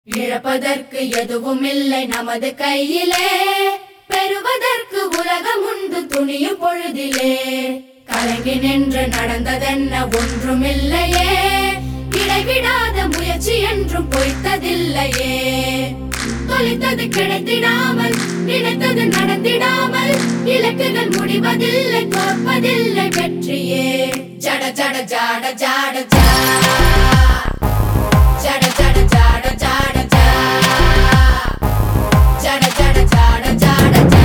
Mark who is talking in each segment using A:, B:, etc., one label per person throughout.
A: இழப்பதற்கு எதுவும் இல்லை நமது கையிலே, பெறுவதற்கு உலகம் உண்டு துணியும் பொழுதிலே. கலங்கி நின்று நடந்ததென்ன ஒன்றுமில்லையே, இடைவிடாத முயற்சி என்றும் பொய்த்ததில்லையே. தொலைத்தது கிடைத்திடாமல், நினைத்தது நடந்திடாமல், இலக்குகள் முடிவதில்லை, தோற்பதில்லை வெற்றியே. ஜட ஜட ஜாட ஜாட ஜா, ஜட ஜட ஜாட ஜாட ஜா, ஜட ஜட ஜாட ஜாட ஜா.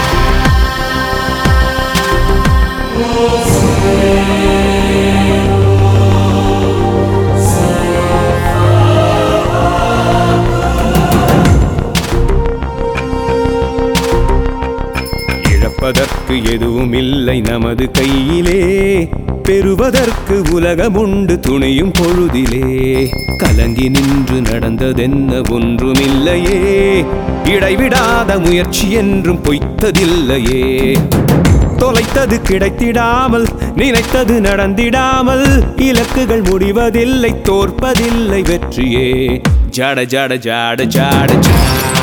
B: இழப்பதற்கு எதுவும் இல்லை நமது கையிலே, பெறுவதற்கு உலகம் உண்டு துணியும் பொழுதிலே. கலங்கி நின்று நடந்ததென்ன ஒன்றுமில்லையே, இடைவிடாத முயற்சி என்றும் பொய்த்ததில்லையே. தொலைத்தது கிடைத்திடாமல், நினைத்தது நடந்திடாமல், இலக்குகள் முடிவதில்லை, தோற்பதில்லை வெற்றியே. ஜட ஜட ஜாட ஜாட ஜா,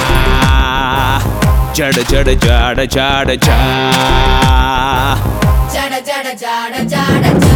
B: ஜட ஜட ஜாட ஜாட ஜா,
A: ஜட ஜட ஜாட ஜாட ஜா.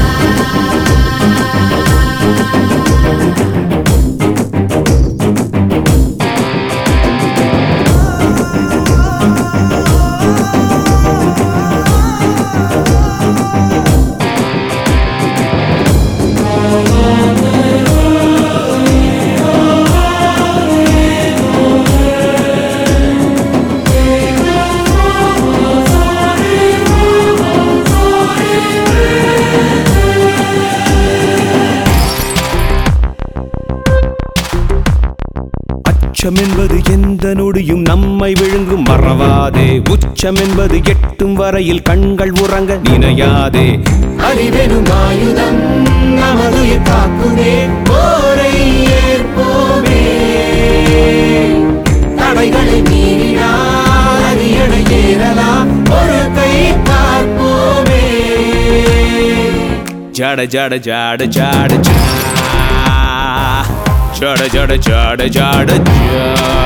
B: உச்சம் என்பது எந்த நொடியும் நம்மை விழுங்கும், மறவாதே. உச்சம் என்பது எட்டும் வரையில் கண்கள் உறங்க நினையாதே.
C: அறிவெனும் ஆயுதம் நமது காக்குமே, போரை ஏற்போமே. தடைகளை மீறினால் அரியணை ஏறலாம், ஒரு கை பார்ப்போமே.
B: ஜட ஜட ஜாட ஜாட ஜா, ஜட ஜட ஜாட ஜாட ஜா.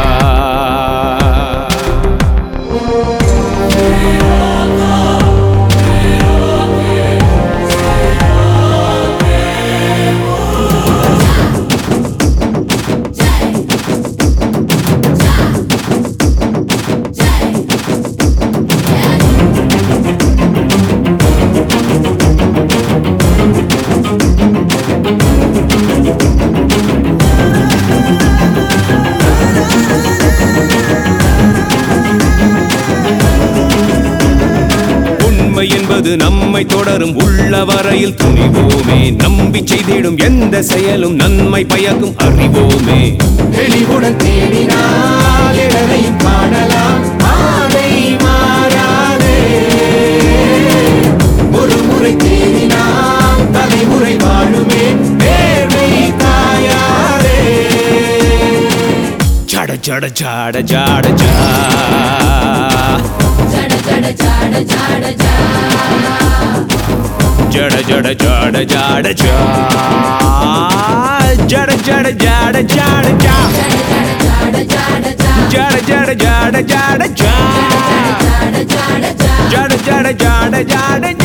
B: என்பது நம்மை தொடரும், உள்ள வரையில் துணிவோமே. நம்பி செய்திடும் எந்த செயலும் நன்மை பயக்கும், அறிவோமே.
C: தெளிவுடன் தேடினால் எதனையும் காணலாம், ஆதை மாறாதே. ஒரு முறை தேடினால் தலைமுறை வாழுமே, நேர்மை காயாதே.
B: ஜட ஜட ஜாட ஜாட ஜா,
A: ஜட ஜட ஜாட ஜாட ஜா,
B: ஜட ஜட ஜாட ஜாட ஜா, ஜட ஜட ஜாட ஜாட ஜா, ஜட ஜட ஜாட ஜாட ஜா, ஜட ஜட ஜாட ஜாட ஜா.